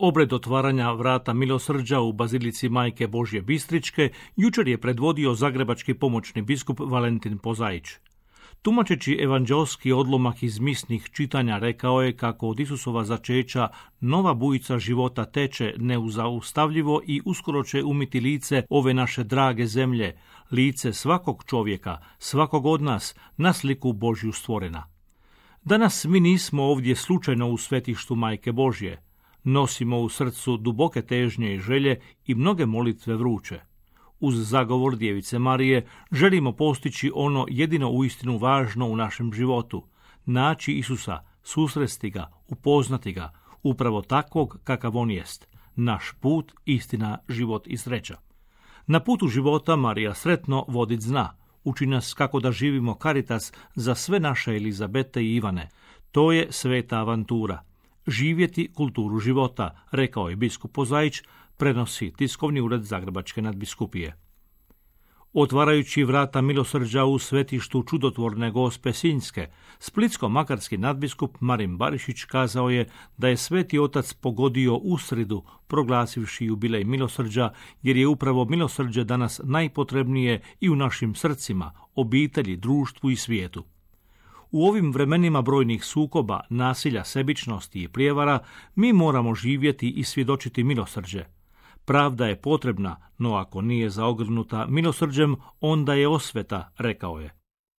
Obred otvaranja vrata milosrđa u Bazilici Majke Božje Bistričke jučer je predvodio zagrebački pomoćni biskup Valentin Pozaić. Tumačeći evanđelski odlomak iz misnih čitanja rekao je kako od Isusova začeća nova bujica života teče neuzaustavljivo i uskoro će umiti lice ove naše drage zemlje, lice svakog čovjeka, svakog od nas, na sliku Božju stvorena. Danas mi nismo ovdje slučajno u svetištu Majke Božje. Nosimo u srcu duboke težnje i želje i mnoge molitve vruće. Uz zagovor Djevice Marije želimo postići ono jedino uistinu važno u našem životu, naći Isusa, susresti ga, upoznati ga, upravo takvog kakav on jest, naš put, istina, život i sreća. Na putu života Marija sretno vodit zna, uči nas kako da živimo caritas za sve naše Elizabete i Ivane. To je sveta avantura. Živjeti kulturu života, rekao je biskup Pozaić, prenosi tiskovni ured Zagrebačke nadbiskupije. Otvarajući vrata milosrđa u svetištu čudotvorne Gospe Sinjske, splitsko-makarski nadbiskup Marin Barišić kazao je da je Sveti Otac pogodio u sridu, proglasivši jubilej milosrđa, jer je upravo milosrđe danas najpotrebnije i u našim srcima, obitelji, društvu i svijetu. U ovim vremenima brojnih sukoba, nasilja, sebičnosti i prijevara, mi moramo živjeti i svjedočiti milosrđe. Pravda je potrebna, no ako nije zaogrnuta milosrđem, onda je osveta, rekao je.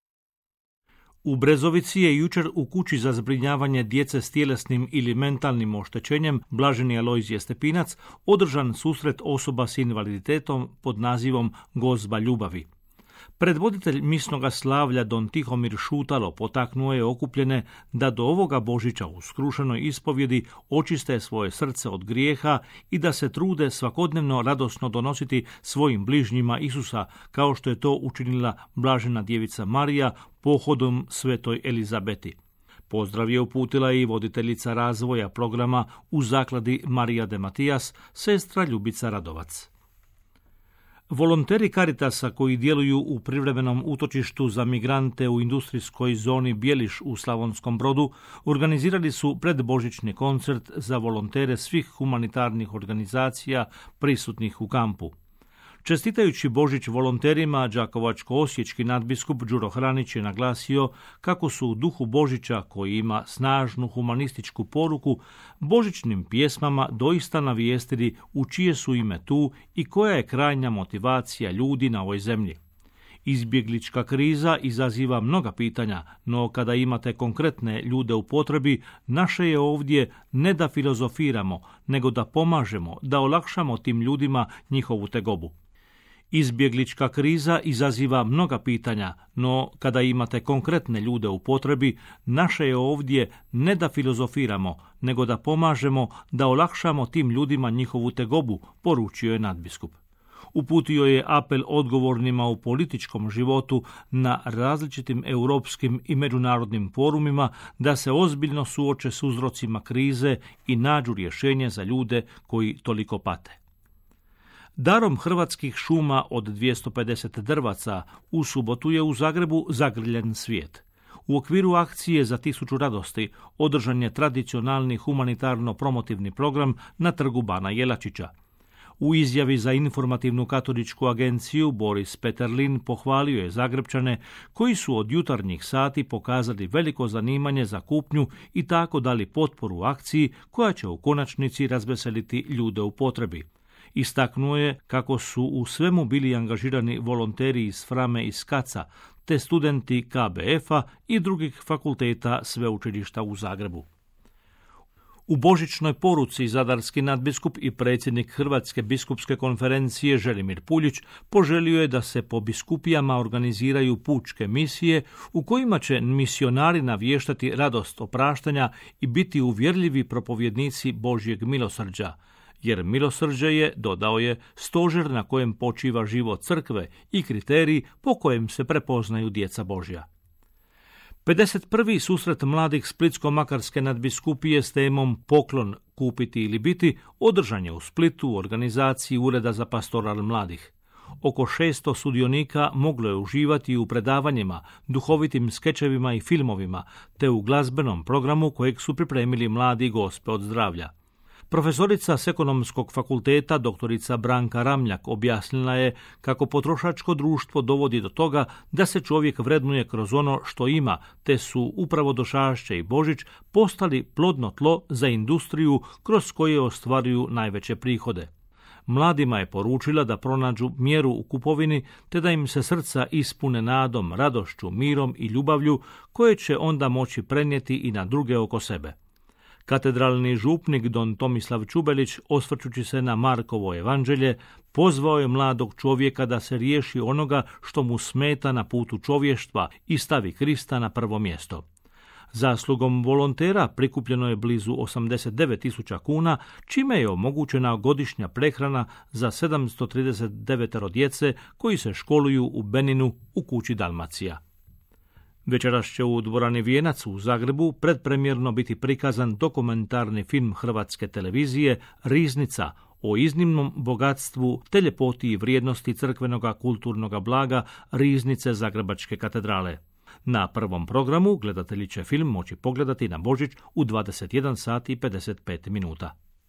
U Brezovici je jučer u kući za zbrinjavanje djece s tjelesnim ili mentalnim oštećenjem Blaženi Alojzije Stepinac održan susret osoba s invaliditetom pod nazivom Gozba ljubavi. Predvoditelj misnoga slavlja Don Tihomir Šutalo potaknuo je okupljene da do ovoga Božića u skrušenoj ispovjedi očiste svoje srce od grijeha i da se trude svakodnevno radosno donositi svojim bližnjima Isusa, kao što je to učinila Blažena Djevica Marija pohodom Svetoj Elizabeti. Pozdrav je uputila i voditeljica razvoja programa u zakladi Marija de Matijas, sestra Ljubica Radovac. Volonteri Caritasa koji djeluju u privremenom utočištu za migrante u industrijskoj zoni Bjeliš u Slavonskom Brodu organizirali su predbožićni koncert za volontere svih humanitarnih organizacija prisutnih u kampu. Čestitajući Božić volonterima, đakovačko-osječki nadbiskup Đuro Hranić je naglasio kako su u duhu Božića, koji ima snažnu humanističku poruku, božićnim pjesmama doista navijestili u čije su ime tu i koja je krajnja motivacija ljudi na ovoj zemlji. Izbjeglička kriza izaziva mnoga pitanja, no kada imate konkretne ljude u potrebi, naše je ovdje ne da filozofiramo, nego da pomažemo, da olakšamo tim ljudima njihovu tegobu. Izbjeglička kriza izaziva mnoga pitanja, no kada imate konkretne ljude u potrebi, naše je ovdje ne da filozofiramo, nego da pomažemo, da olakšamo tim ljudima njihovu tegobu, poručio je nadbiskup. Uputio je apel odgovornima u političkom životu na različitim europskim i međunarodnim forumima da se ozbiljno suoče s uzrocima krize i nađu rješenje za ljude koji toliko pate. Darom Hrvatskih šuma od 250 drvaca u subotu je u Zagrebu zagrljen svijet. U okviru akcije za 1000 radosti održan je tradicionalni humanitarno-promotivni program na trgu Bana Jelačića. U izjavi za informativnu katoličku agenciju Boris Peterlin pohvalio je Zagrebčane koji su od jutarnjih sati pokazali veliko zanimanje za kupnju i tako dali potporu akciji koja će u konačnici razveseliti ljude u potrebi. Istaknuo je kako su u svemu bili angažirani volonteri iz Frame i Skaca, te studenti KBF-a i drugih fakulteta sveučilišta u Zagrebu. U božićnoj poruci zadarski nadbiskup i predsjednik Hrvatske biskupske konferencije Želimir Puljić poželio je da se po biskupijama organiziraju pučke misije u kojima će misionari navještati radost opraštanja i biti uvjerljivi propovjednici Božjeg milosrđa, jer milosrđe je, dodao je, stožer na kojem počiva život crkve i kriterij po kojem se prepoznaju djeca Božja. 51. susret mladih Splitsko-makarske nadbiskupije s temom Poklon, kupiti ili biti održan je u Splitu u organizaciji Ureda za pastoral mladih. Oko 600 sudionika moglo je uživati u predavanjima, duhovitim skečevima i filmovima, te u glazbenom programu kojeg su pripremili mladi Gospe od zdravlja. Profesorica s Ekonomskog fakulteta doktorica Branka Ramljak objasnila je kako potrošačko društvo dovodi do toga da se čovjek vrednuje kroz ono što ima, te su upravo Došašće i Božić postali plodno tlo za industriju kroz koje ostvaruju najveće prihode. Mladima je poručila da pronađu mjeru u kupovini, te da im se srca ispune nadom, radošću, mirom i ljubavlju, koje će onda moći prenijeti i na druge oko sebe. Katedralni župnik don Tomislav Čubelić, osvrćući se na Markovo evanđelje, pozvao je mladog čovjeka da se riješi onoga što mu smeta na putu čovještva i stavi Krista na prvo mjesto. Zaslugom volontera prikupljeno je blizu 89.000 kuna, čime je omogućena godišnja prehrana za 739 djece koji se školuju u Beninu u kući Dalmacija. Večeras će u dvorani Vijenac u Zagrebu predpremjerno biti prikazan dokumentarni film Hrvatske televizije Riznica o iznimnom bogatstvu te ljepoti i vrijednosti crkvenoga kulturnoga blaga Riznice Zagrebačke katedrale. Na prvom programu gledatelji će film moći pogledati na Božić u 21 sati i 55 minuta.